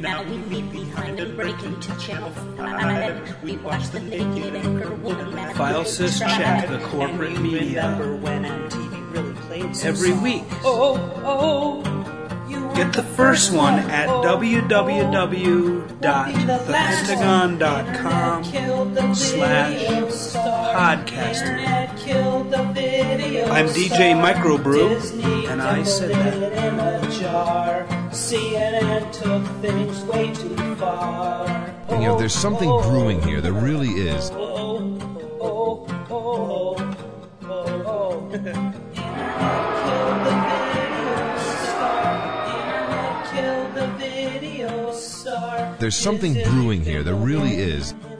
Now we leave behind and break into Channel 5. We watch the naked anchor woman. File sys check the corporate media. Remember when MTV really played some every songs? week. You Get the first one at www.thepentagon.com/podcasting. I'm DJ Microbrew, and I said that. CNN took things way too far. And, there's something brewing here. There really is. There's something brewing here. There really is.